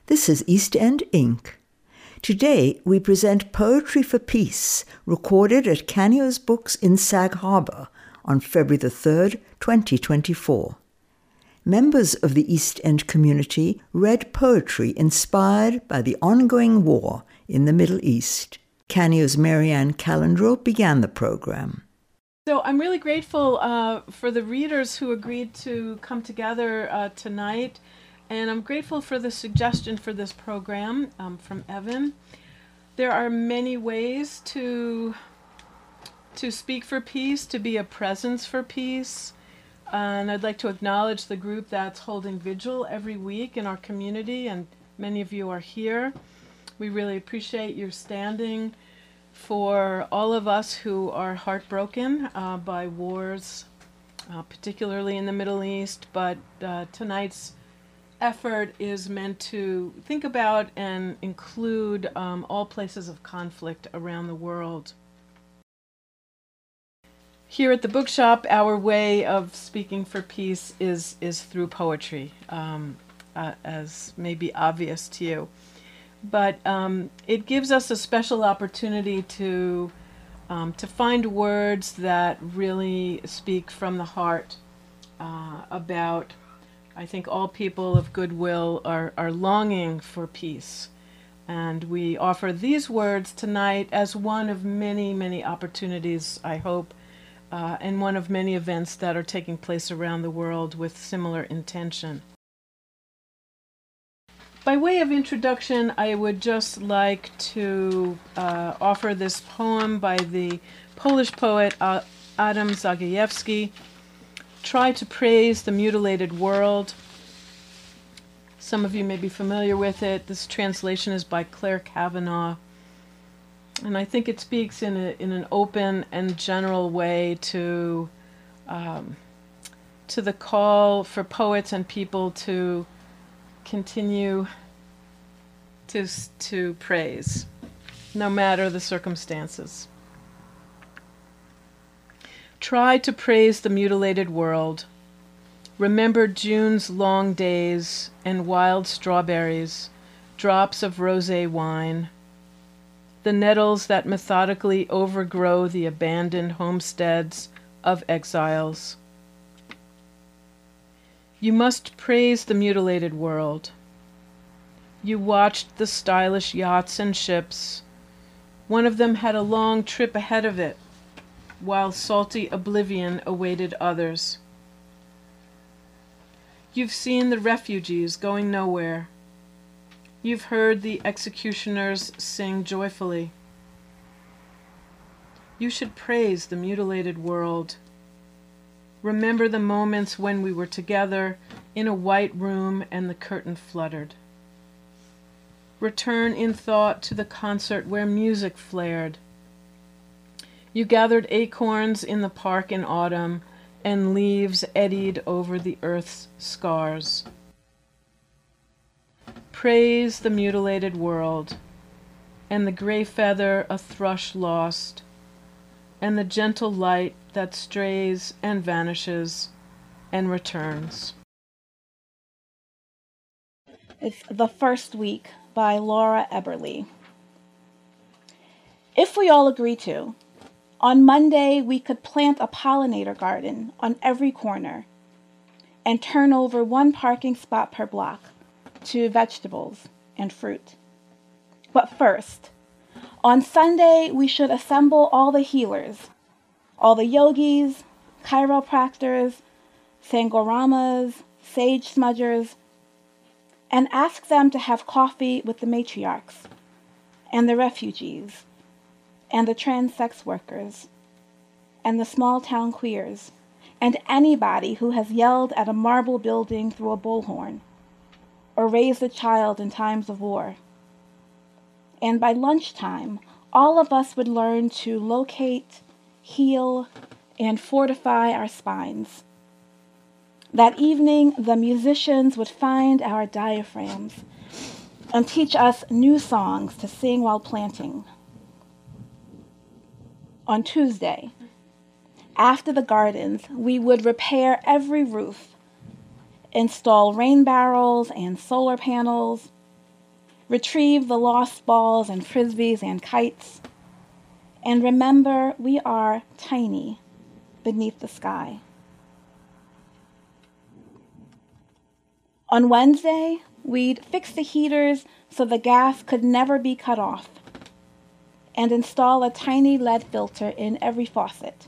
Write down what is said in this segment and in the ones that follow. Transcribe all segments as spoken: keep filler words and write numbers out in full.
This is East End Incorporated. Today we present Poetry for Peace, recorded at Canio's Books in Sag Harbor on February the third, twenty twenty-four. Members of the East End community read poetry inspired by the ongoing war in the Middle East. Canio's Marianne Calendro began the program. So I'm really grateful uh, for the readers who agreed to come together uh, tonight, and I'm grateful for the suggestion for this program um, from Evan. There are many ways to, to speak for peace, to be a presence for peace, and I'd like to acknowledge the group that's holding vigil every week in our community, and many of you are here. We really appreciate your standing for all of us who are heartbroken uh, by wars, uh, particularly in the Middle East, but uh, tonight's effort is meant to think about and include um, all places of conflict around the world. Here at the bookshop, our way of speaking for peace is, is through poetry, um, uh, as may be obvious to you. But um, it gives us a special opportunity to um, to find words that really speak from the heart uh, about, I think all people of goodwill are, are longing for peace. And we offer these words tonight as one of many, many opportunities, I hope, uh, and one of many events that are taking place around the world with similar intention. By way of introduction, I would just like to uh, offer this poem by the Polish poet uh, Adam Zagajewski, Try to Praise the Mutilated World. Some of you may be familiar with it. This translation is by Claire Kavanaugh. And I think it speaks in, a, in an open and general way to, um, to the call for poets and people to continue to, to praise, no matter the circumstances. Try to praise the mutilated world. Remember June's long days and wild strawberries, drops of rosé wine, the nettles that methodically overgrow the abandoned homesteads of exiles. You must praise the mutilated world. You watched the stylish yachts and ships. One of them had a long trip ahead of it, while salty oblivion awaited others. You've seen the refugees going nowhere. You've heard the executioners sing joyfully. You should praise the mutilated world. Remember the moments when we were together in a white room and the curtain fluttered. Return in thought to the concert where music flared. You gathered acorns in the park in autumn, and leaves eddied over the earth's scars. Praise the mutilated world, and the gray feather a thrush lost, and the gentle light that strays and vanishes and returns. It's The First Week by Laura Eberly. If we all agree to, on Monday we could plant a pollinator garden on every corner and turn over one parking spot per block to vegetables and fruit. But first, on Sunday we should assemble all the healers, all the yogis, chiropractors, sangoramas, sage smudgers, and ask them to have coffee with the matriarchs and the refugees and the trans sex workers and the small town queers and anybody who has yelled at a marble building through a bullhorn or raised a child in times of war. And by lunchtime, all of us would learn to locate, heal, and fortify our spines. That evening, the musicians would find our diaphragms and teach us new songs to sing while planting. On Tuesday, after the gardens, we would repair every roof, install rain barrels and solar panels, retrieve the lost balls and frisbees and kites, and remember we are tiny beneath the sky. On Wednesday, we'd fix the heaters so the gas could never be cut off, and install a tiny lead filter in every faucet.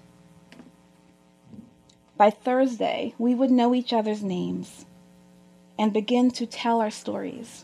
By Thursday, we would know each other's names and begin to tell our stories.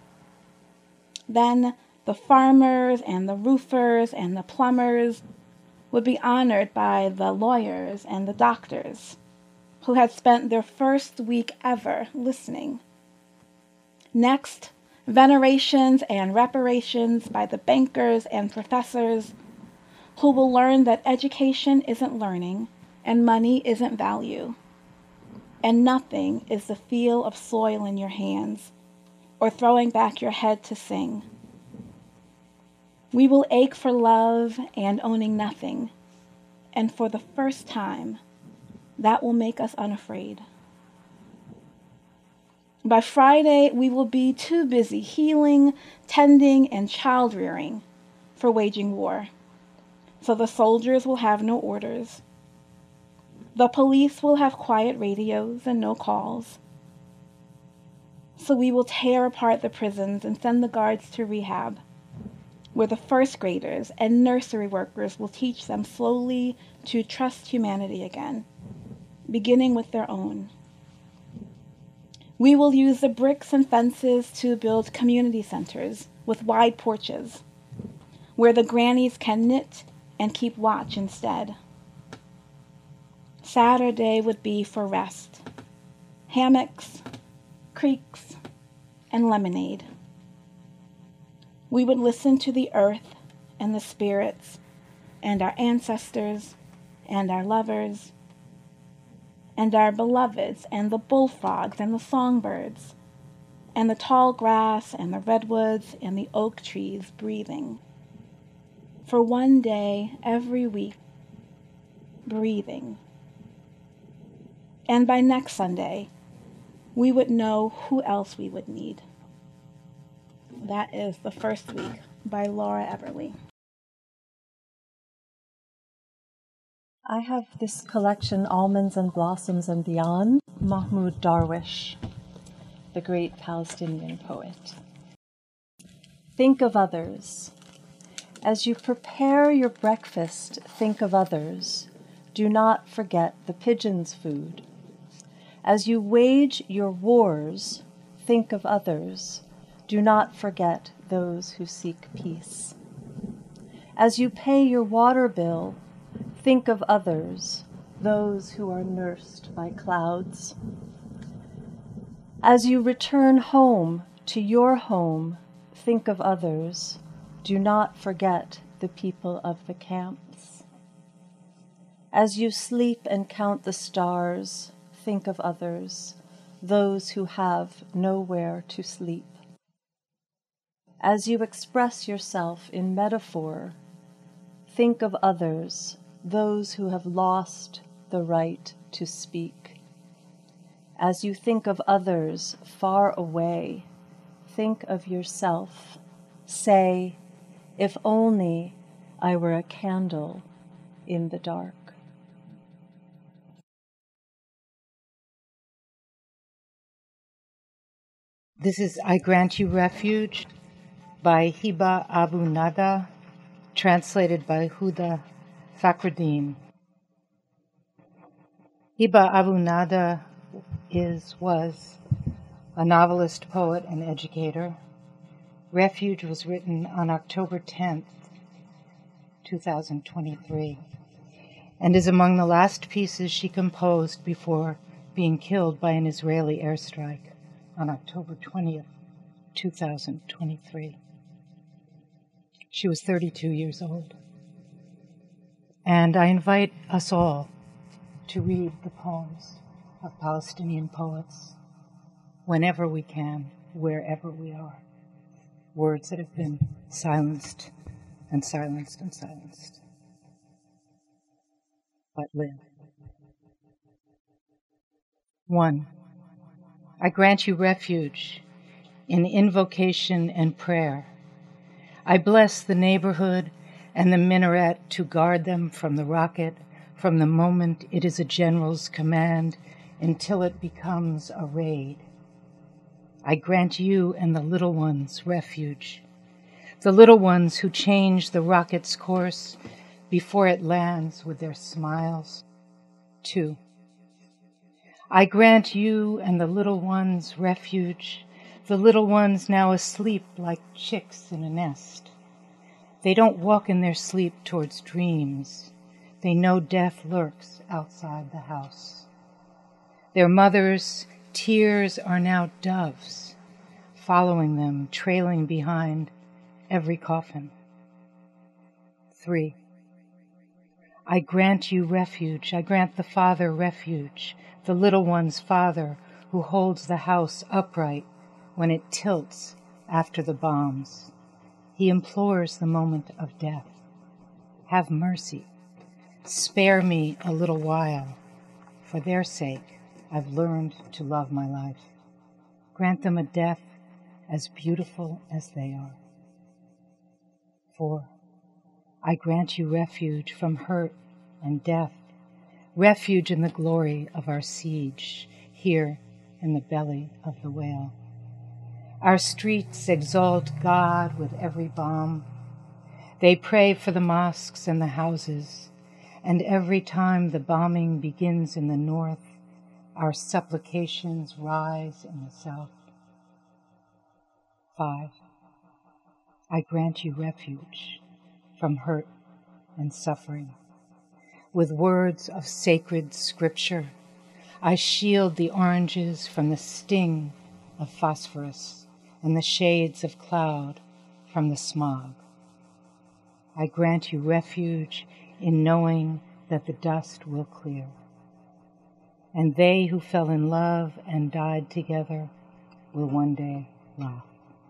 Then the farmers and the roofers and the plumbers would be honored by the lawyers and the doctors who had spent their first week ever listening. Next, venerations and reparations by the bankers and professors who will learn that education isn't learning and money isn't value, and nothing is the feel of soil in your hands or throwing back your head to sing. We will ache for love and owning nothing, and for the first time, that will make us unafraid. By Friday, we will be too busy healing, tending, and child-rearing for waging war, so the soldiers will have no orders. The police will have quiet radios and no calls. So we will tear apart the prisons and send the guards to rehab, where the first graders and nursery workers will teach them slowly to trust humanity again, beginning with their own. We will use the bricks and fences to build community centers with wide porches, where the grannies can knit and keep watch instead. Saturday would be for rest, hammocks, creeks, and lemonade. We would listen to the earth and the spirits and our ancestors and our lovers and our beloveds and the bullfrogs and the songbirds and the tall grass and the redwoods and the oak trees breathing. For one day every week, breathing. And by next Sunday, we would know who else we would need. That is The First Week by Laura Everly. I have this collection, Almonds and Blossoms and Beyond, Mahmoud Darwish, the great Palestinian poet. Think of others. As you prepare your breakfast, think of others. Do not forget the pigeon's food. As you wage your wars, think of others. Do not forget those who seek peace. As you pay your water bill, think of others, those who are nursed by clouds. As you return home to your home, think of others. Do not forget the people of the camps. As you sleep and count the stars, think of others, those who have nowhere to sleep. As you express yourself in metaphor, think of others, those who have lost the right to speak. As you think of others far away, think of yourself. Say, if only I were a candle in the dark. This is I Grant You Refuge by Hiba Abu Nada, translated by Huda Fakhruddin. Hiba Abu Nada is, was a novelist, poet, and educator. Refuge was written on October tenth, two thousand twenty-three, and is among the last pieces she composed before being killed by an Israeli airstrike on October twentieth, two thousand twenty-three. She was thirty-two years old. And I invite us all to read the poems of Palestinian poets whenever we can, wherever we are. Words that have been silenced and silenced and silenced, but live. One, I grant you refuge in invocation and prayer. I bless the neighborhood and the minaret to guard them from the rocket, from the moment it is a general's command until it becomes a raid. I grant you and the little ones refuge, the little ones who change the rocket's course before it lands with their smiles. Two. I grant you and the little ones refuge, the little ones now asleep like chicks in a nest. They don't walk in their sleep towards dreams. They know death lurks outside the house. Their mothers' tears are now doves, following them, trailing behind every coffin. Three. I grant you refuge. I grant the father refuge, the little one's father who holds the house upright when it tilts after the bombs. He implores the moment of death. Have mercy. Spare me a little while. For their sake, I've learned to love my life. Grant them a death as beautiful as they are. Four. I grant you refuge from hurt and death, refuge in the glory of our siege, here in the belly of the whale. Our streets exalt God with every bomb. They pray for the mosques and the houses, and every time the bombing begins in the north, our supplications rise in the south. Five. I grant you refuge from hurt and suffering. With words of sacred scripture, I shield the oranges from the sting of phosphorus and the shades of cloud from the smog. I grant you refuge in knowing that the dust will clear, and they who fell in love and died together will one day laugh.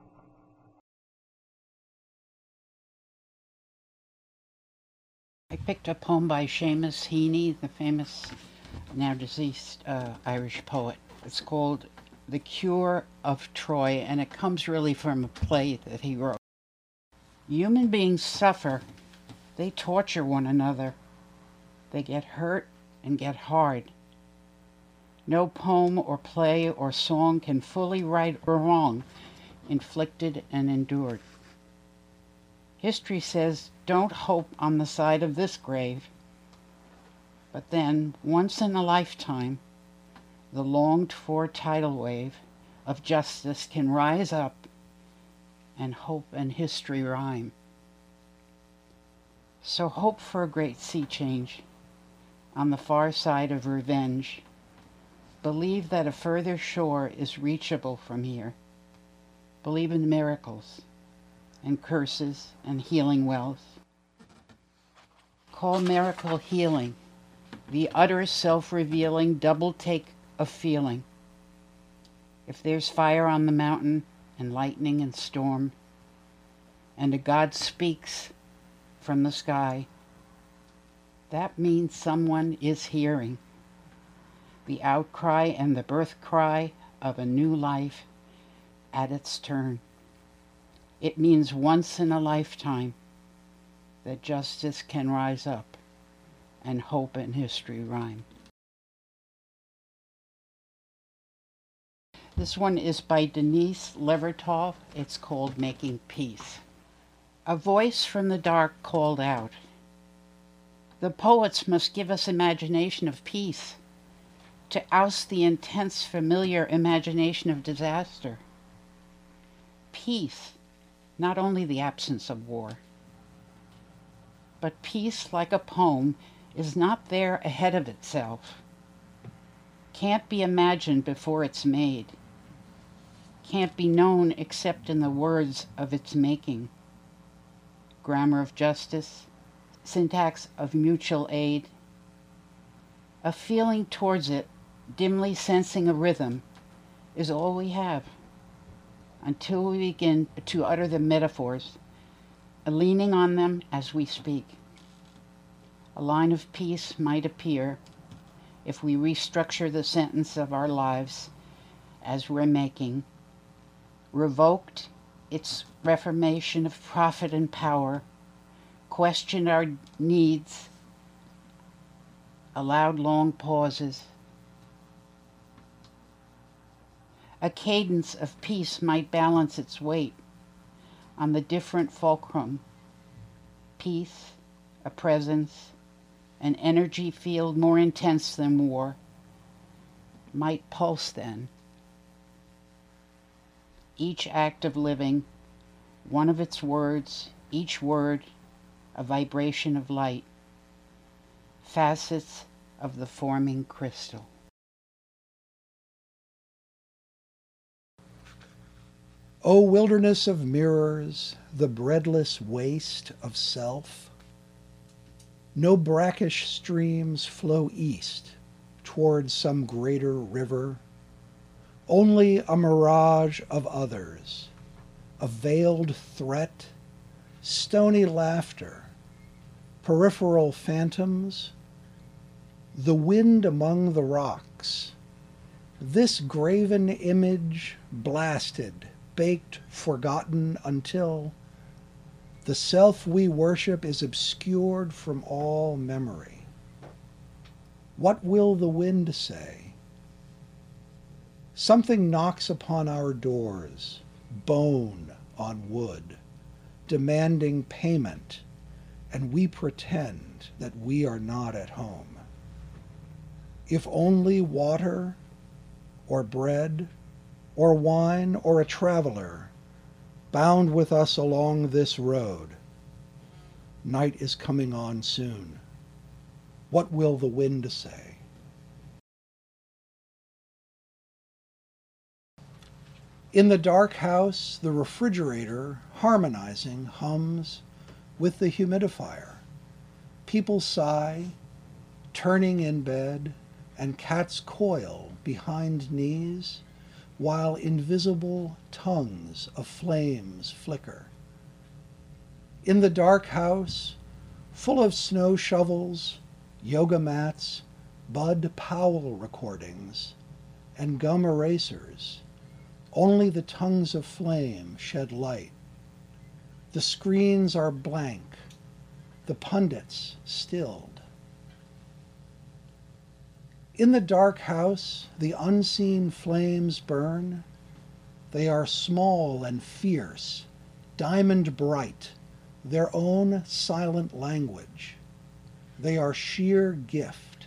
I picked a poem by Seamus Heaney, the famous, now deceased uh, Irish poet. It's called The Cure of Troy, and it comes really from a play that he wrote. Human beings suffer. They torture one another. They get hurt and get hard. No poem or play or song can fully right or wrong inflicted and endured. History says, don't hope on the side of this grave. But then, once in a lifetime, the longed-for tidal wave of justice can rise up and hope and history rhyme. So hope for a great sea change on the far side of revenge. Believe that a further shore is reachable from here. Believe in miracles and curses and healing wells. Call miracle healing, the utter self-revealing double take of feeling. If there's fire on the mountain and lightning and storm, and a God speaks from the sky, that means someone is hearing the outcry and the birth cry of a new life at its turn. It means once in a lifetime that justice can rise up and hope and history rhyme. This one is by Denise Levertov. It's called Making Peace. A voice from the dark called out, the poets must give us imagination of peace, to oust the intense familiar imagination of disaster. Peace, not only the absence of war, but peace, like a poem, is not there ahead of itself, can't be imagined before it's made, can't be known except in the words of its making. Grammar of justice, syntax of mutual aid, a feeling towards it, dimly sensing a rhythm, is all we have until we begin to utter the metaphors, leaning on them as we speak. A line of peace might appear if we restructure the sentence of our lives as we're making revoked its reformation of profit and power, questioned our needs, allowed long pauses. A cadence of peace might balance its weight on the different fulcrum. Peace, a presence, an energy field more intense than war, might pulse then. Each act of living, one of its words, each word, a vibration of light, facets of the forming crystal. O wilderness of mirrors, the breadless waste of self, no brackish streams flow east toward some greater river, only a mirage of others, a veiled threat, stony laughter, peripheral phantoms, the wind among the rocks, this graven image blasted, baked, forgotten, until the self we worship is obscured from all memory. What will the wind say? Something knocks upon our doors, bone on wood, demanding payment, and we pretend that we are not at home. If only water, or bread, or wine, or a traveler bound with us along this road. Night is coming on soon. What will the wind say? In the dark house, the refrigerator, harmonizing, hums with the humidifier. People sigh, turning in bed, and cats coil behind knees, while invisible tongues of flames flicker. In the dark house, full of snow shovels, yoga mats, Bud Powell recordings, and gum erasers, only the tongues of flame shed light. The screens are blank, the pundits stilled. In the dark house, the unseen flames burn. They are small and fierce, diamond bright, their own silent language. They are sheer gift.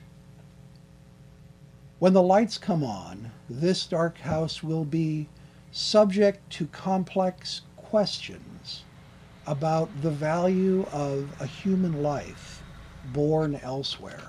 When the lights come on, this dark house will be subject to complex questions about the value of a human life born elsewhere.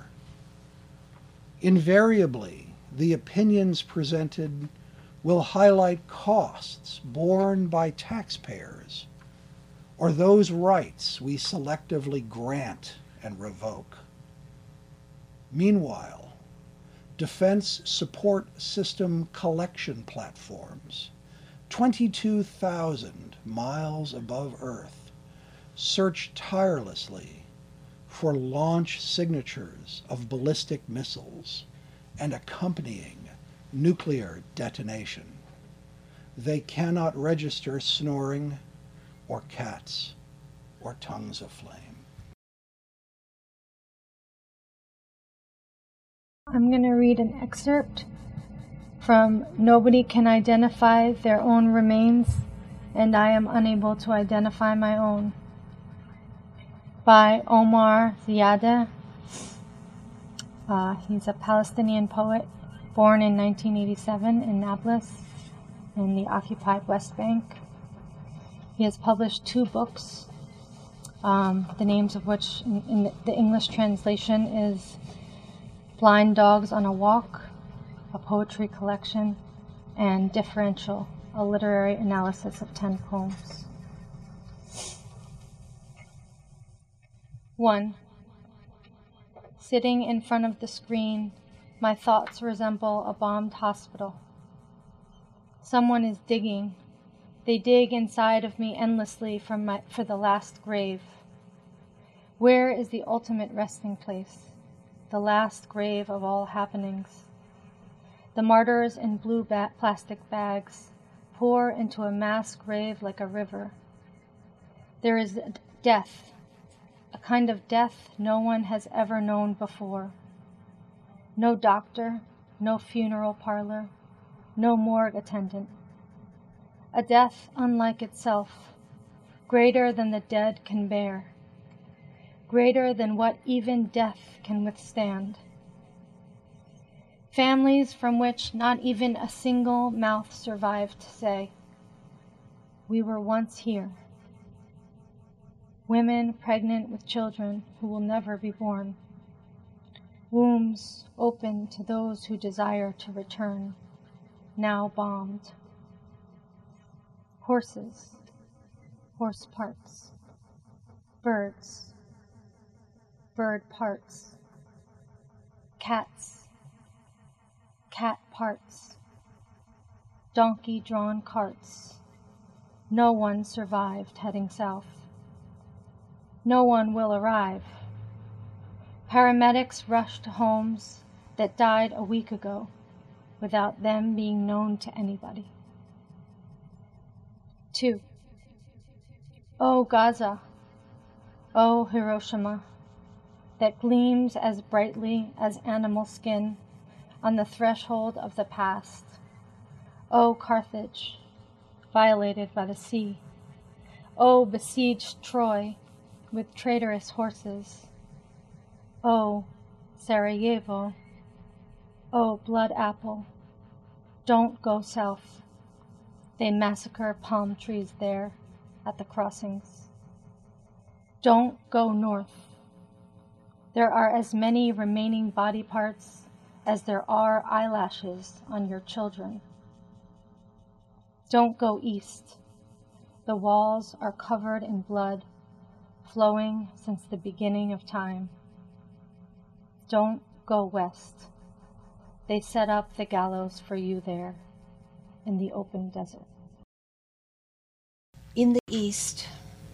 Invariably, the opinions presented will highlight costs borne by taxpayers, or those rights we selectively grant and revoke. Meanwhile, Defense Support System collection platforms, twenty-two thousand miles above Earth, search tirelessly for launch signatures of ballistic missiles and accompanying nuclear detonation. They cannot register snoring or cats or tongues of flame. I'm going to read an excerpt from Nobody Can Identify Their Own Remains, and I Am Unable to Identify My Own, by Omar Ziada. Uh, he's a Palestinian poet born in nineteen eighty-seven in Nablus in the occupied West Bank. He has published two books, um, the names of which in, in the English translation is Blind Dogs on a Walk, a poetry collection, and Differential, a literary analysis of ten poems. One. Sitting in front of the screen, my thoughts resemble a bombed hospital. Someone is digging. They dig inside of me endlessly for, my, for the last grave. Where is the ultimate resting place, the last grave of all happenings? The martyrs in blue ba- plastic bags, pour into a mass grave like a river. There is death, a kind of death no one has ever known before. No doctor, no funeral parlor, no morgue attendant. A death unlike itself, greater than the dead can bear, greater than what even death can withstand. Families from which not even a single mouth survived say, "We were once here." Women pregnant with children who will never be born. Wombs open to those who desire to return, now bombed. Horses, horse parts. Birds, bird parts. Cats, cat parts. Donkey-drawn carts. No one survived heading south. No one will arrive. Paramedics rushed to homes that died a week ago without them being known to anybody. Two. Oh, Gaza, oh, Hiroshima, that gleams as brightly as animal skin on the threshold of the past. Oh, Carthage, violated by the sea. Oh, besieged Troy with traitorous horses. Oh, Sarajevo. Oh, Blood Apple, don't go south. They massacre palm trees there at the crossings. Don't go north. There are as many remaining body parts as there are eyelashes on your children. Don't go east. The walls are covered in blood, flowing since the beginning of time. Don't go west. They set up the gallows for you there, in the open desert. In the east,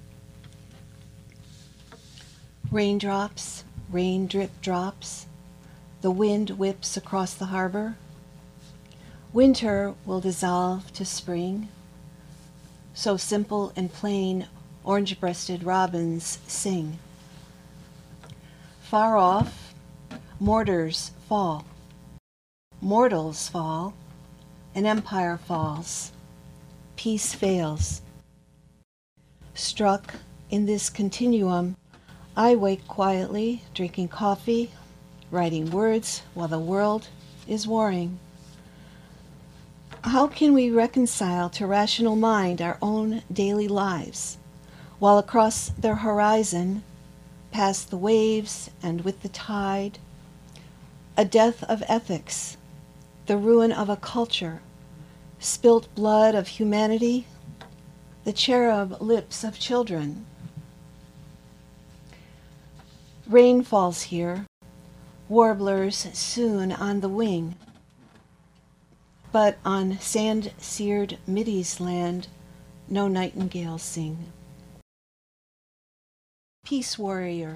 raindrops, rain drip drops, the wind whips across the harbor. Winter will dissolve to spring. So simple and plain, orange-breasted robins sing. Far off, mortars fall. Mortals fall, an empire falls. Peace fails. Struck in this continuum, I wake quietly, drinking coffee, writing words while the world is warring. How can we reconcile to rational mind our own daily lives, while across their horizon, past the waves and with the tide, a death of ethics, the ruin of a culture, spilt blood of humanity, the cherub lips of children? Rain falls here, warblers soon on the wing, but on sand-seared Mideast land, no nightingales sing. Peace warrior,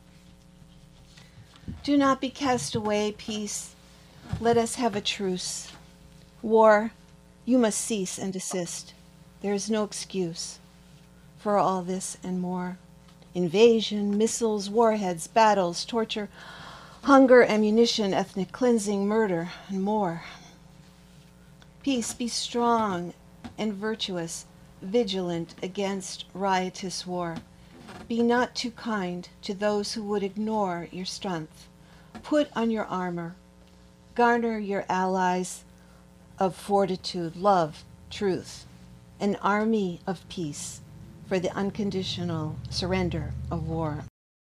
do not be cast away, peace. Let us have a truce. War, you must cease and desist. There is no excuse for all this and more. Invasion, missiles, warheads, battles, torture, hunger, ammunition, ethnic cleansing, murder, and more. Peace, be strong and virtuous, vigilant against riotous war. Be not too kind to those who would ignore your strength. Put on your armor. Garner your allies of fortitude, love, truth, an army of peace for the unconditional surrender of war.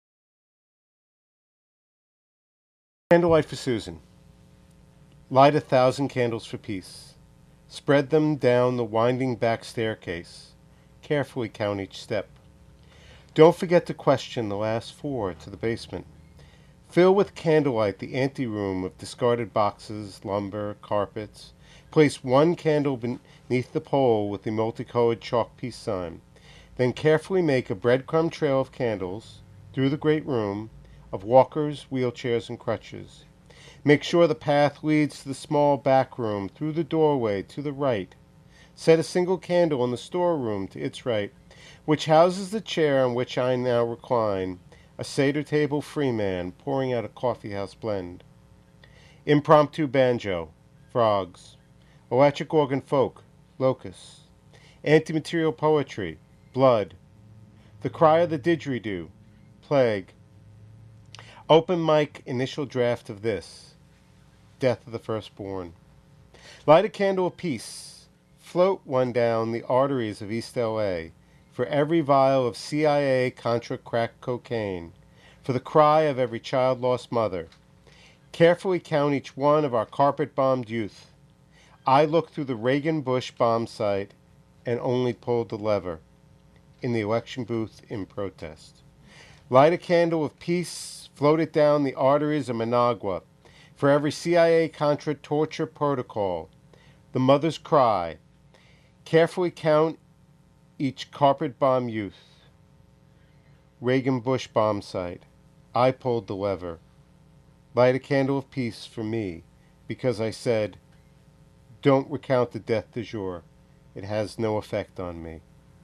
Candlelight for Susan. Light a thousand candles for peace. Spread them down the winding back staircase. Carefully count each step. Don't forget to question the last four to the basement. Fill with candlelight the anteroom of discarded boxes, lumber, carpets. Place one candle beneath the pole with the multicolored chalk peace sign. Then carefully make a breadcrumb trail of candles through the great room of walkers, wheelchairs, and crutches. Make sure the path leads to the small back room through the doorway to the right. Set a single candle in the storeroom to its right, which houses the chair on which I now recline, a Seder table free man pouring out a coffeehouse blend. Impromptu banjo, frogs. Electric organ folk, locusts. Anti-material poetry, blood. The cry of the didgeridoo, plague. Open mic initial draft of this, death of the firstborn. Light a candle of peace. Float one down the arteries of East L A for every vial of C I A Contra crack cocaine, for the cry of every child-lost mother. Carefully count each one of our carpet-bombed youth. I looked through the Reagan-Bush bomb site and only pulled the lever in the election booth in protest. Light a candle of peace, float it down the arteries of Managua for every C I A Contra torture protocol, the mother's cry. Carefully count each carpet bomb youth. Reagan-Bush bomb site. I pulled the lever. Light a candle of peace for me, because I said, don't recount the death du jour. It has no effect on me.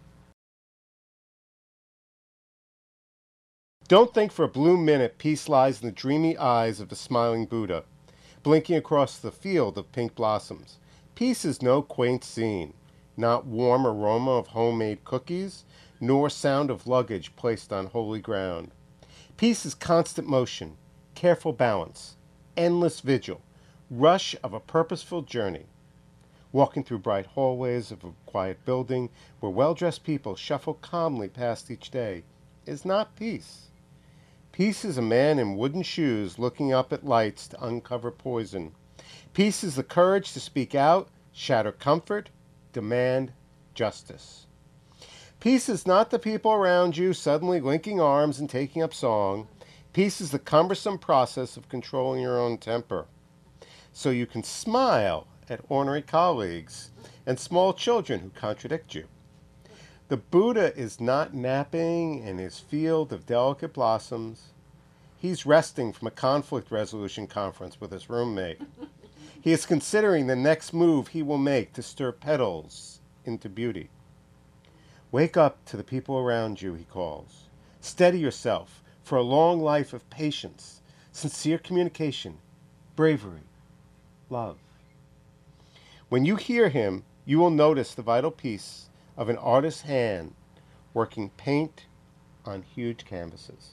Don't think for a blue minute peace lies in the dreamy eyes of the smiling Buddha, blinking across the field of pink blossoms. Peace is no quaint scene, not warm aroma of homemade cookies, nor sound of luggage placed on holy ground. Peace is constant motion, careful balance, endless vigil, rush of a purposeful journey. Walking through bright hallways of a quiet building where well-dressed people shuffle calmly past each day is not peace. Peace is a man in wooden shoes looking up at lights to uncover poison. Peace is the courage to speak out, shatter comfort, demand justice. Peace is not the people around you suddenly linking arms and taking up song. Peace is the cumbersome process of controlling your own temper, so you can smile at ornery colleagues and small children who contradict you. The Buddha is not napping in his field of delicate blossoms. He's resting from a conflict resolution conference with his roommate. He is considering the next move he will make to stir petals into beauty. Wake up to the people around you, he calls. Steady yourself for a long life of patience, sincere communication, bravery, love. When you hear him, you will notice the vital piece of an artist's hand working paint on huge canvases.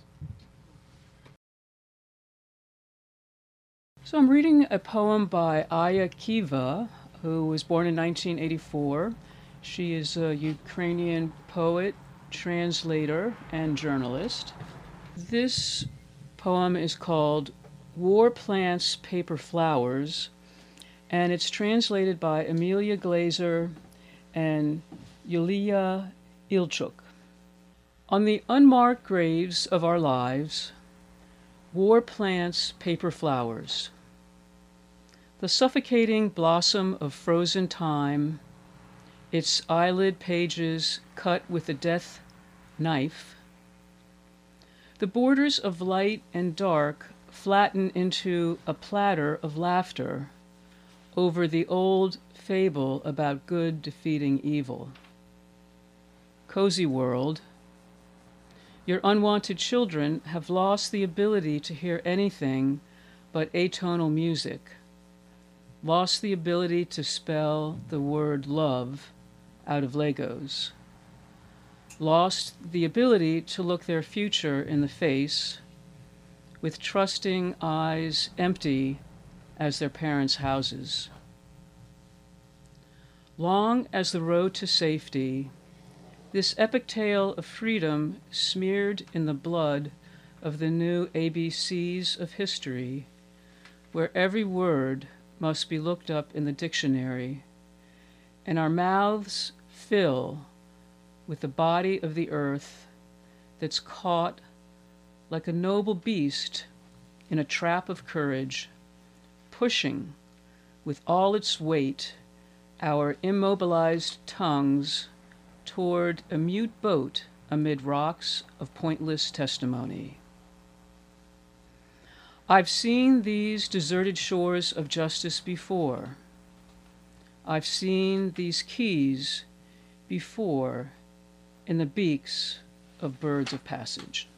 So I'm reading a poem by Aya Kiva, who was born in nineteen eighty-four. She is a Ukrainian poet, translator, and journalist. This poem is called War Plants, Paper Flowers, and it's translated by Amelia Glazer and Yulia Ilchuk. On the unmarked graves of our lives, war plants paper flowers. The suffocating blossom of frozen time, its eyelid pages cut with a death knife. The borders of light and dark flatten into a platter of laughter over the old fable about good defeating evil. Cozy world, your unwanted children have lost the ability to hear anything but atonal music, lost the ability to spell the word love out of Legos, lost the ability to look their future in the face with trusting eyes empty as their parents' houses. Long as the road to safety, this epic tale of freedom smeared in the blood of the new A B Cs of history, where every word must be looked up in the dictionary, and our mouths fill with the body of the earth that's caught like a noble beast in a trap of courage, pushing with all its weight our immobilized tongues toward a mute boat amid rocks of pointless testimony. I've seen these deserted shores of justice before. I've seen these keys before in the beaks of birds of passage.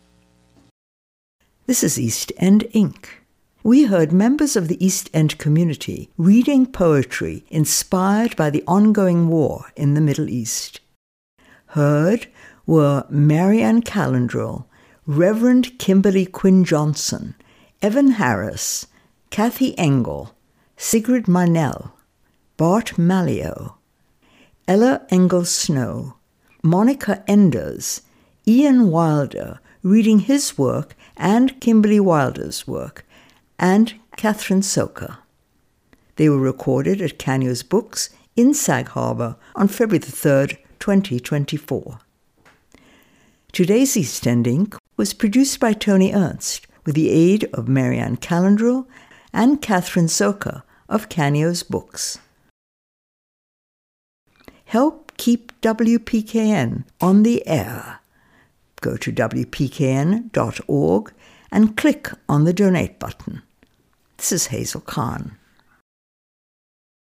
This is East End Incorporated. We heard members of the East End community reading poetry inspired by the ongoing war in the Middle East. Heard were Marianne Calendrell, Reverend Kimberly Quinn Johnson, Evan Harris, Kathy Engel, Sigrid Marnell, Bart Malio, Ella Engel Snow, Monica Enders, Ian Wilder reading his work and Kimberly Wilder's work, and Catherine Soka. They were recorded at Canio's Books in Sag Harbor on February the third, twenty twenty-four. Today's East End Incorporated was produced by Tony Ernst with the aid of Marianne Calendrell and Catherine Soka of Canio's Books. Help keep W P K N on the air. Go to W P K N dot org and click on the donate button. This is Hazel Kahn.